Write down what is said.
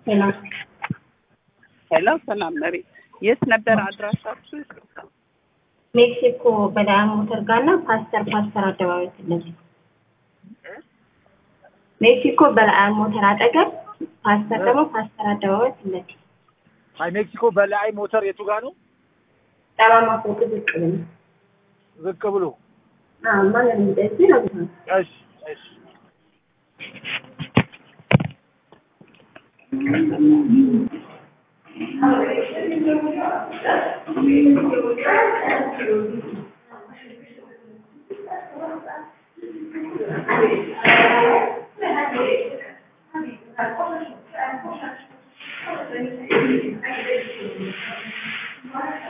ሰላም ሄሎ ሰላም ነሪ የት ነበር አድራሻችሁ? ሜክሲኮ በላይ ሞተር ጋርና ፓስተር አደባባይ ትለኝ ሜክሲኮ በላይ ሞተር አጠገብ ፓስተር አደባባይ ትለኝ አይ ሜክሲኮ በላይ ሞተር የቱ ጋር ነው? ጠማማ ፎቅ ዝቅ ብሎ ማለት እንደዚህ ነው። እሺ እሺ